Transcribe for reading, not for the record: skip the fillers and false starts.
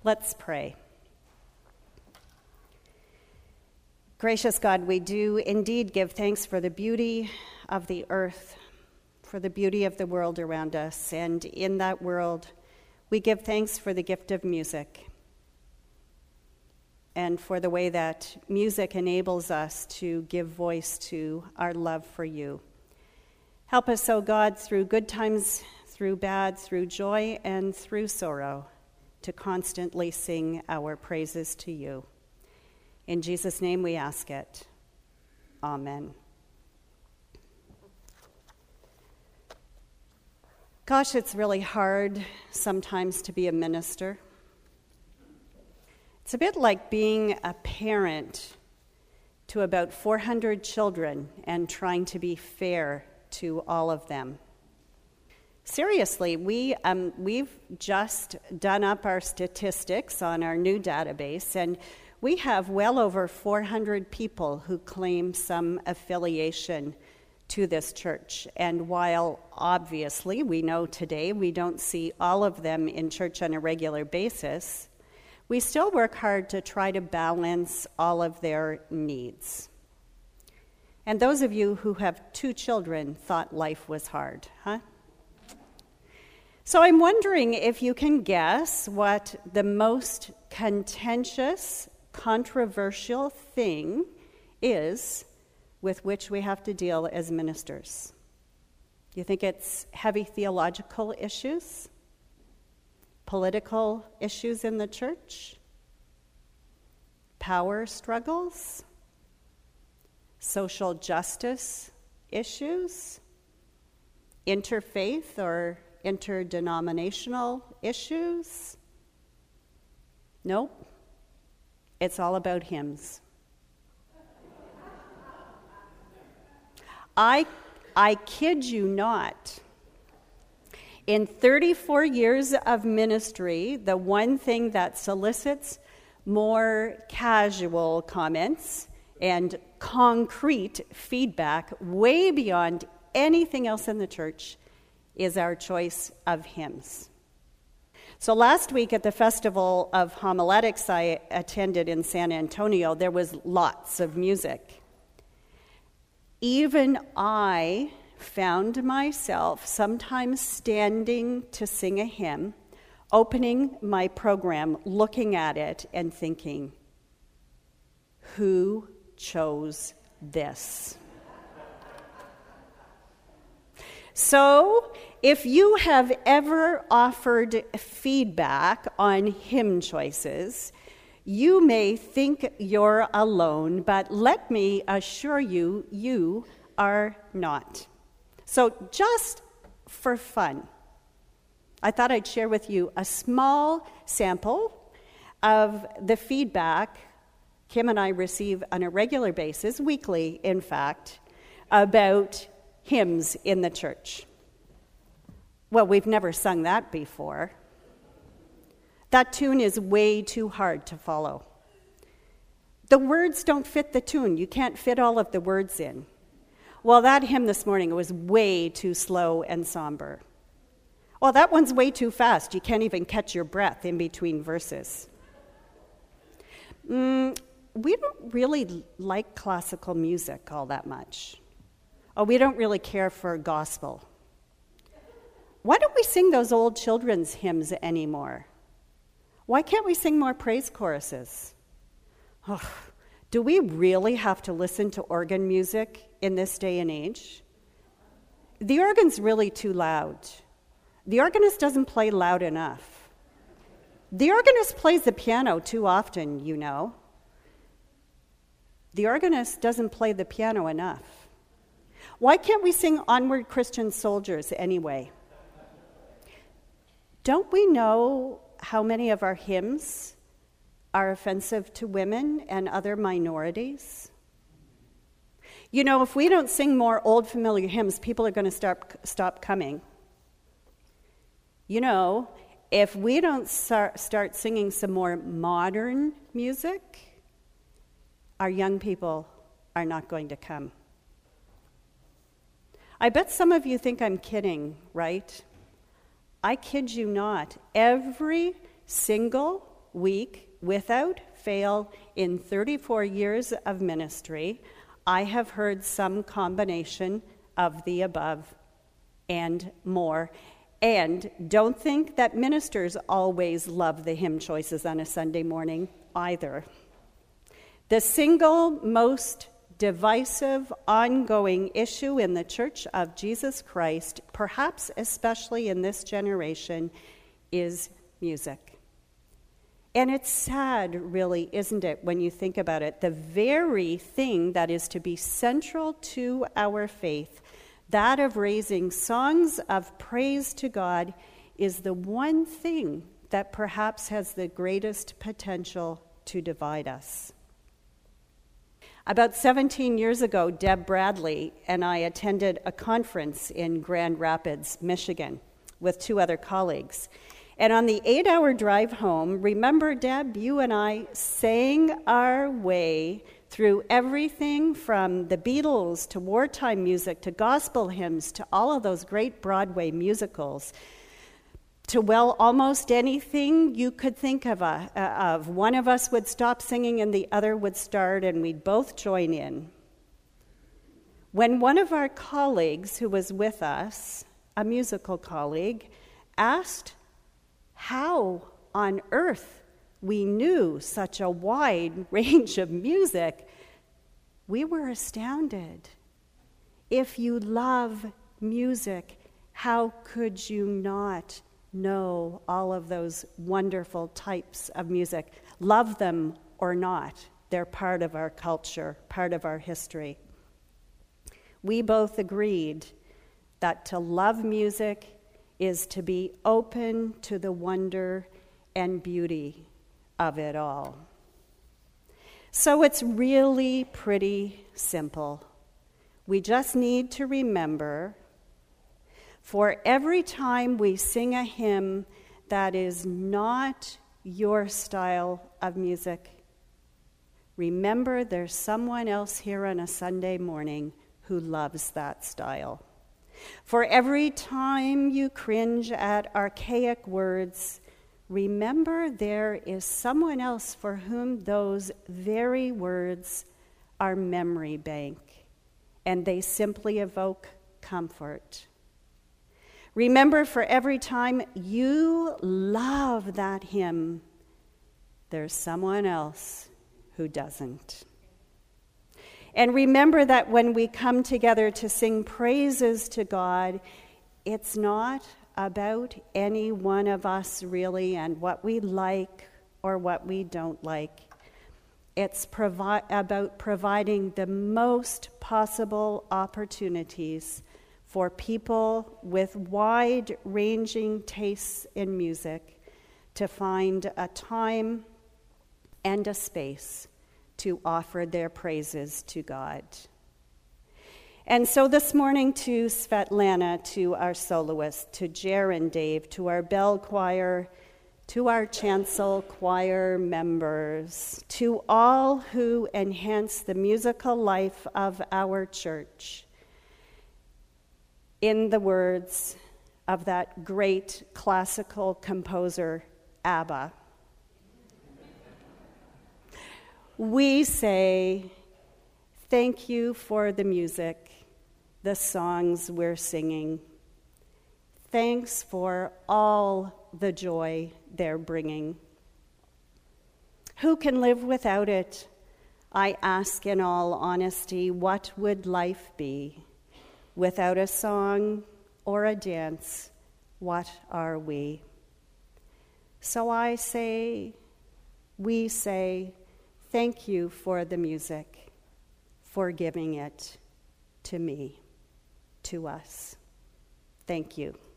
Let's pray. Gracious God, we do indeed give thanks for the beauty of the earth, for the beauty of the world around us, and in that world, we give thanks for the gift of music and for the way that music enables us to give voice to our love for you. Help us, O God, through good times, through bad, through joy, and through sorrow, to constantly sing our praises to you. In Jesus' name we ask it. Amen. Gosh, it's really hard sometimes to be a minister. It's a bit like being a parent to about 400 children and trying to be fair to all of them. Seriously, we've just done up our statistics on our new database, and we have well over 400 people who claim some affiliation to this church. And while obviously we know today we don't see all of them in church on a regular basis, we still work hard to try to balance all of their needs. And those of you who have 2 children thought life was hard, huh? So I'm wondering if you can guess what the most contentious, controversial thing is with which we have to deal as ministers. You think it's heavy theological issues? Political issues in the church? Power struggles? Social justice issues? Interfaith or interdenominational issues? Nope. It's all about hymns. I kid you not. In 34 years of ministry, the one thing that solicits more casual comments and concrete feedback way beyond anything else in the church is our choice of hymns. So last week at the Festival of Homiletics I attended in San Antonio, there was lots of music. Even I found myself sometimes standing to sing a hymn, opening my program, looking at it, and thinking, who chose this? So, if you have ever offered feedback on hymn choices, you may think you're alone, but let me assure you, you are not. So just for fun, I thought I'd share with you a small sample of the feedback Kim and I receive on a regular basis, weekly in fact, about hymns in the church. Well, we've never sung that before. That tune is way too hard to follow. The words don't fit the tune. You can't fit all of the words in. Well, that hymn this morning was way too slow and somber. Well, that one's way too fast. You can't even catch your breath in between verses. We don't really like classical music all that much. Oh, we don't really care for gospel. Why don't we sing those old children's hymns anymore? Why can't we sing more praise choruses? Oh, do we really have to listen to organ music in this day and age? The organ's really too loud. The organist doesn't play loud enough. The organist plays the piano too often, you know. The organist doesn't play the piano enough. Why can't we sing Onward Christian Soldiers anyway? Don't we know how many of our hymns are offensive to women and other minorities? You know, if we don't sing more old familiar hymns, people are going to stop coming. You know, if we don't start singing some more modern music, our young people are not going to come. I bet some of you think I'm kidding, right? I kid you not. Every single week, without fail, in 34 years of ministry, I have heard some combination of the above and more. And don't think that ministers always love the hymn choices on a Sunday morning either. The single most divisive, ongoing issue in the Church of Jesus Christ, perhaps especially in this generation, is music. And it's sad, really, isn't it, when you think about it? The very thing that is to be central to our faith, that of raising songs of praise to God, is the one thing that perhaps has the greatest potential to divide us. About 17 years ago, Deb Bradley and I attended a conference in Grand Rapids, Michigan, with 2 other colleagues. And on the 8-hour drive home, remember, Deb, you and I sang our way through everything from the Beatles to wartime music to gospel hymns to all of those great Broadway musicals to, well, almost anything you could think of. One of us would stop singing and the other would start, and we'd both join in. When one of our colleagues who was with us, a musical colleague, asked how on earth we knew such a wide range of music, we were astounded. If you love music, how could you not know all of those wonderful types of music? Love them or not, they're part of our culture, part of our history. We both agreed that to love music is to be open to the wonder and beauty of it all. So it's really pretty simple. We just need to remember, for every time we sing a hymn that is not your style of music, remember there's someone else here on a Sunday morning who loves that style. For every time you cringe at archaic words, remember there is someone else for whom those very words are memory bank, and they simply evoke comfort. Remember, for every time you love that hymn, there's someone else who doesn't. And remember that when we come together to sing praises to God, it's not about any one of us really and what we like or what we don't like. It's about providing the most possible opportunities for people with wide-ranging tastes in music to find a time and a space to offer their praises to God. And so this morning, to Svetlana, to our soloist, to Jer and Dave, to our bell choir, to our chancel choir members, to all who enhance the musical life of our church, in the words of that great classical composer, ABBA, we say, thank you for the music, the songs we're singing. Thanks for all the joy they're bringing. Who can live without it? I ask in all honesty, what would life be? Without a song or a dance, what are we? So I say, we say, thank you for the music, for giving it to me, to us. Thank you.